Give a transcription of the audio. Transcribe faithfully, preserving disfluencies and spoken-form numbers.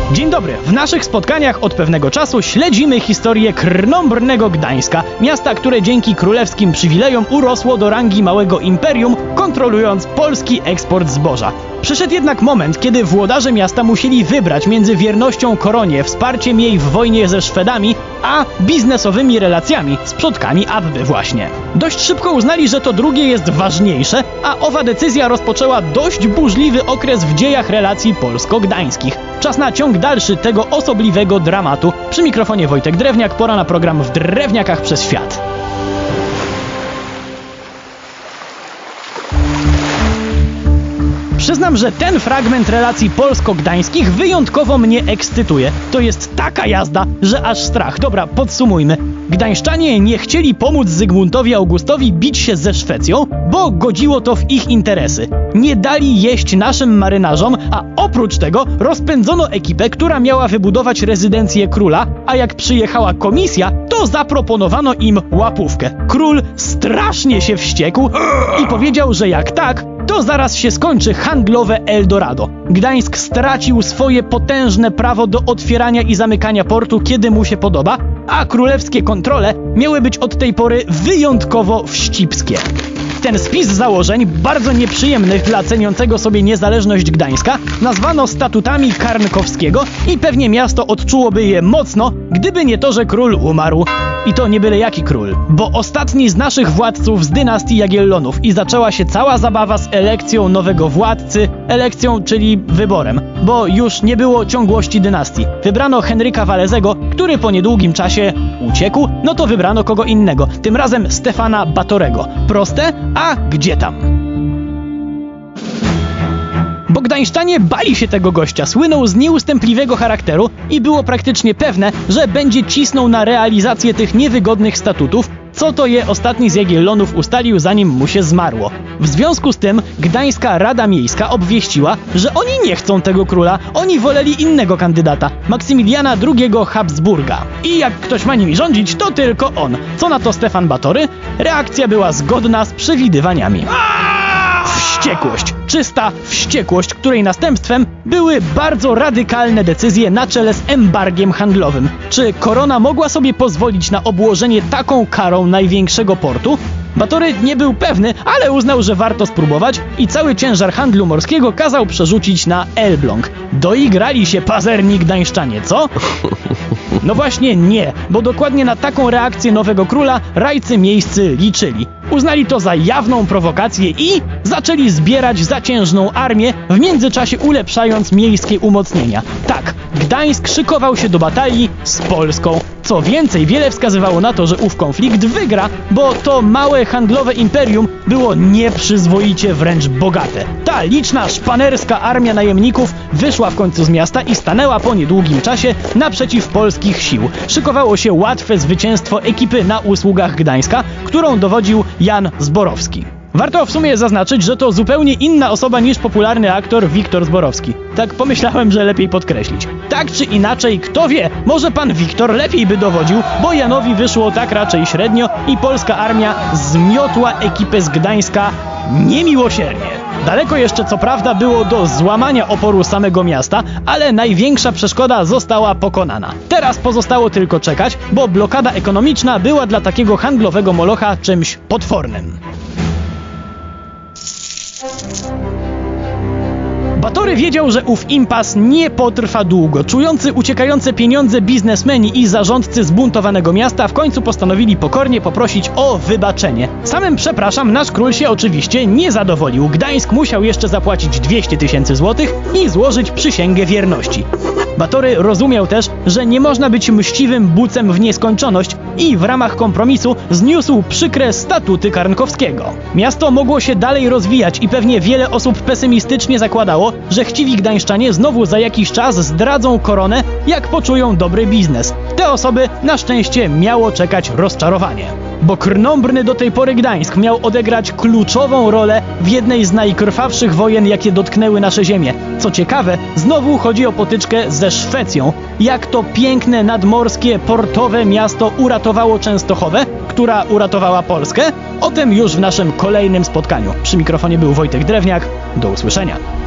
Dzień dobry. W naszych spotkaniach od pewnego czasu śledzimy historię krnąbrnego Gdańska, miasta, które dzięki królewskim przywilejom urosło do rangi małego imperium, kontrolując polski eksport zboża. Przyszedł jednak moment, kiedy włodarze miasta musieli wybrać między wiernością koronie, wsparciem jej w wojnie ze Szwedami, a biznesowymi relacjami z przodkami Abby właśnie. Dość szybko uznali, że to drugie jest ważniejsze, a owa decyzja rozpoczęła dość burzliwy okres w dziejach relacji polsko-gdańskich. Czas na ciąg dalszy tego osobliwego dramatu. Przy mikrofonie Wojtek Drewniak, pora na program W Drewniakach przez Świat. Przyznam, że ten fragment relacji polsko-gdańskich wyjątkowo mnie ekscytuje. To jest taka jazda, że aż strach. Dobra, podsumujmy. Gdańszczanie nie chcieli pomóc Zygmuntowi Augustowi bić się ze Szwecją, bo godziło to w ich interesy. Nie dali jeść naszym marynarzom, a oprócz tego rozpędzono ekipę, która miała wybudować rezydencję króla, a jak przyjechała komisja, to zaproponowano im łapówkę. Król strasznie się wściekł i powiedział, że jak tak, to zaraz się skończy handlowe Eldorado. Gdańsk stracił swoje potężne prawo do otwierania i zamykania portu, kiedy mu się podoba, a królewskie kontrole miały być od tej pory wyjątkowo wścibskie. Ten spis założeń, bardzo nieprzyjemnych dla ceniącego sobie niezależność Gdańska, nazwano statutami Karnkowskiego i pewnie miasto odczułoby je mocno, gdyby nie to, że król umarł. I to nie byle jaki król, bo ostatni z naszych władców z dynastii Jagiellonów i zaczęła się cała zabawa z elekcją nowego władcy, elekcją, czyli wyborem, bo już nie było ciągłości dynastii. Wybrano Henryka Walezego, który po niedługim czasie uciekł, no to wybrano kogo innego, tym razem Stefana Batorego. Proste? A gdzie tam? Bo gdańszczanie bali się tego gościa, słynął z nieustępliwego charakteru i było praktycznie pewne, że będzie cisnął na realizację tych niewygodnych statutów, co to je ostatni z Jagiellonów ustalił, zanim mu się zmarło. W związku z tym Gdańska Rada Miejska obwieściła, że oni nie chcą tego króla, oni woleli innego kandydata, Maksymiliana drugiego Habsburga. I jak ktoś ma nimi rządzić, to tylko on. Co na to Stefan Batory? Reakcja była zgodna z przewidywaniami. Wściekłość. Czysta wściekłość, której następstwem były bardzo radykalne decyzje na czele z embargiem handlowym. Czy korona mogła sobie pozwolić na obłożenie taką karą największego portu? Batory nie był pewny, ale uznał, że warto spróbować i cały ciężar handlu morskiego kazał przerzucić na Elbląg. Doigrali się pazerni gdańszczanie, co? No właśnie nie, bo dokładnie na taką reakcję nowego króla rajcy miejscy liczyli. Uznali to za jawną prowokację i zaczęli zbierać zaciężną armię, w międzyczasie ulepszając miejskie umocnienia. Tak, Gdańsk szykował się do batalii z Polską. Co więcej, wiele wskazywało na to, że ów konflikt wygra, bo to małe handlowe imperium było nieprzyzwoicie wręcz bogate. Ta liczna szpanerska armia najemników wyszła w końcu z miasta i stanęła po niedługim czasie naprzeciw polskich sił. Szykowało się łatwe zwycięstwo ekipy na usługach Gdańska, którą dowodził Jan Zborowski. Warto w sumie zaznaczyć, że to zupełnie inna osoba niż popularny aktor Wiktor Zborowski. Tak pomyślałem, że lepiej podkreślić. Tak czy inaczej, kto wie, może pan Wiktor lepiej by dowodził, bo Janowi wyszło tak raczej średnio i polska armia zmiotła ekipę z Gdańska niemiłosiernie. Daleko jeszcze co prawda było do złamania oporu samego miasta, ale największa przeszkoda została pokonana. Teraz pozostało tylko czekać, bo blokada ekonomiczna była dla takiego handlowego molocha czymś potwornym. Batory wiedział, że ów impas nie potrwa długo. Czujący uciekające pieniądze biznesmeni i zarządcy zbuntowanego miasta w końcu postanowili pokornie poprosić o wybaczenie. Samym przepraszam, nasz król się oczywiście nie zadowolił. Gdańsk musiał jeszcze zapłacić dwieście tysięcy złotych i złożyć przysięgę wierności. Batory rozumiał też, że nie można być mściwym bucem w nieskończoność i w ramach kompromisu zniósł przykre statuty Karnkowskiego. Miasto mogło się dalej rozwijać i pewnie wiele osób pesymistycznie zakładało, że chciwi gdańszczanie znowu za jakiś czas zdradzą koronę, jak poczują dobry biznes. Te osoby na szczęście miało czekać rozczarowanie. Bo krnąbrny do tej pory Gdańsk miał odegrać kluczową rolę w jednej z najkrwawszych wojen, jakie dotknęły nasze ziemię. Co ciekawe, znowu chodzi o potyczkę ze Szwecją. Jak to piękne, nadmorskie, portowe miasto uratowało Częstochowę, która uratowała Polskę? O tym już w naszym kolejnym spotkaniu. Przy mikrofonie był Wojtek Drewniak. Do usłyszenia.